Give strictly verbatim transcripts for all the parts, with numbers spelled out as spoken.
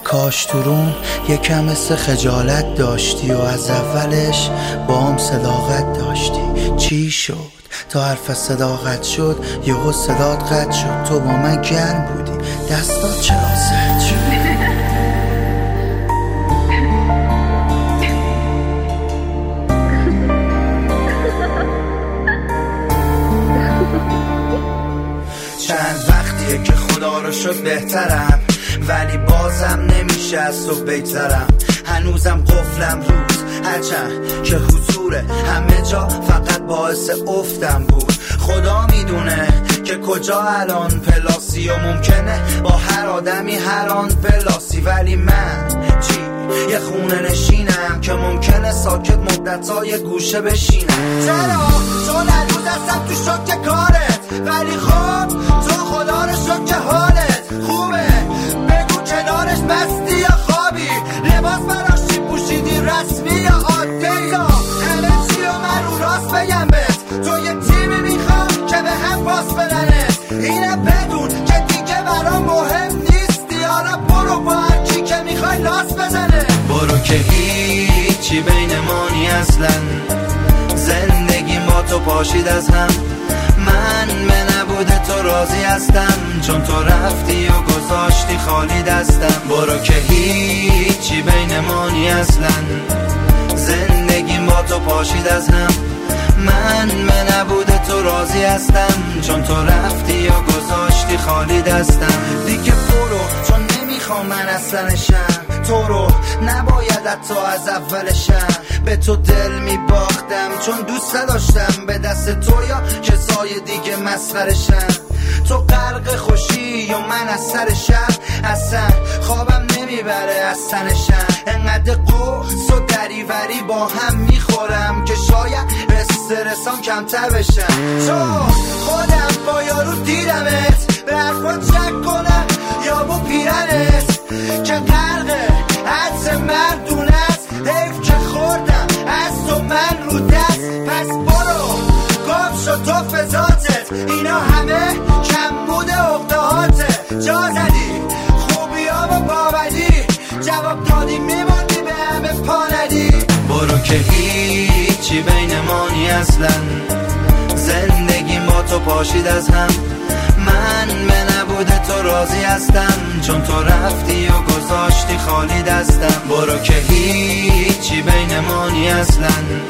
کاش تو روم یکم مثل خجالت داشتی و از اولش با هم صداقت داشتی. چی شد تا حرف صداقت شد یهو صدات قطع شد؟ تو با من گرم بودی دستات چرا سرد شد؟ چند وقتیه که خدا رو شد بهترم، ولی بازم نمیشه از تو بگذرم. هنوزم قفلم روز هرچند که حضور همه جا فقط باعث افتم بود. خدا میدونه که کجا الان پلاسی و ممکنه با هر آدمی هر آن پلاسی، ولی من چی؟ یه خونه نشینم که ممکنه ساکت مدت‌های گوشه بشینم. چرا؟ چون هنوز هستم تو شوک کارت، ولی خب تو خدا رو شد که حالت خوبه. بگو کنارش بستی یا خوابی، لباس براشی پوشیدی رسمی یا عادی، یا همه چی رو من رو راست بگم بهت. تو یه تیمی میخوام که به هم پاس بدنت، اینه بدون که دیگه برام مهم نیستی. حالا برو با هر کی که میخوای لاس بزنه. برو که هیچی بین ما نی اصلا، زندگیم با تو پاشید از هم. من به نبوده تو راضی هستم، چون تو رفتی و گذاشتی خالی دستم. برو که هیچی بین ما نی اصلا، زندگیم با تو پاشید از هم. من به نبوده تو راضی هستم، چون تو رفتی و گذاشتی خالی دستم. دیگه برو چون نمیخوام من اصلا نشم، تو رو نباید حتی از اولشم. به تو دل میباختم چون دوست داشتم به دست تو یا کسای دیگه مسخرشم. تو غرق خوشی و من از سر شب، اصلا خوابم نمیبره از تنشم. انقدر قرص و دریوری با هم میخورم که شاید استرسام کمتر بشم. چون خودم با یارو دیدمت، به حرفات شک کنم یا با پیرنت که غرق عطر مردونه است. حیف که خوردم از تو من رو دست، پس برو گم شد تو فضاتت. اینا همه کم بوده اقدهاته، جا زدی خوبی ها و باوری، جواب دادی میموندی به همه پاندی. برو که هیچی بین ما نی اصلا، زندگیم با تو پاشید از هم. من به نبوده تو راضی هستم، چون تو رفتی و گذاشتی خالی دستم. برو که هیچی بین ما نی اصلا،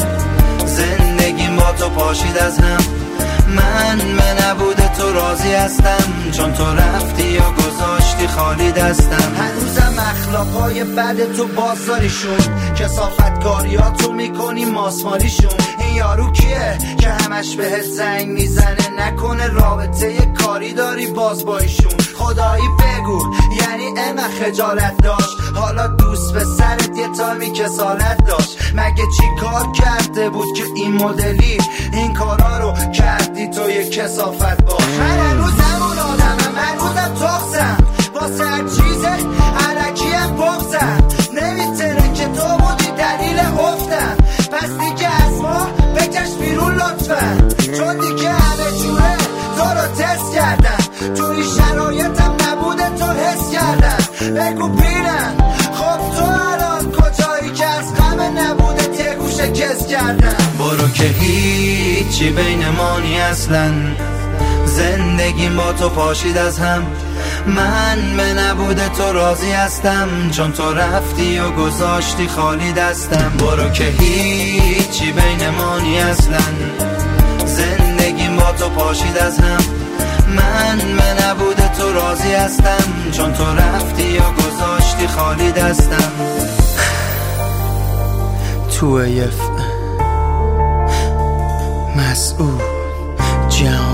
زندگیم با تو پاشید از هم. من به نبوده تو راضی هستم، چون تو رفتی و گذاشتی خالی دستم. هنوزم اخلاقای بد تو بازاریشون، کثافتکاریاتو میکنی ماسمالیشون. این یارو کیه که همش بهت زنگ میزنه؟ نکنه رابطه کاری داری باز با ایشون؟ خدایی بگو یعنی اما خجالت داشت؟ حالا دوست به سرت یه تایمی کسالت داشت؟ مگه چی کار کرده بود که این مدلی این کارا رو کردی تو یه کثافت باش؟ من هنوز همون آدمم، هنوزم تخصم واسه هر چیز علکیم بغزم. نمیتونه که تو بودی دلیل افتم، پس دیگه از ما بکش بیرون لطفا، چون دیگه همه جوره تو رو تست کردم. تو این شرایطم نبوده تو حس کردم. بگو بینم خب تو الان کجایی که از غم نبوده یه گوشه کس کردم. برو که هیچی بین ما نی اصلا، زندگیم با تو پاشید از هم. من به نبوده تو راضی هستم، چون تو رفتی و گذاشتی خالی دستم. برو که هیچی بین ما نی اصلا، زندگیم با تو پاشید از هم. من به نبوده تو راضی هستم، چون تو رفتی و گذاشتی خالی دستم. تو یف مسئول جان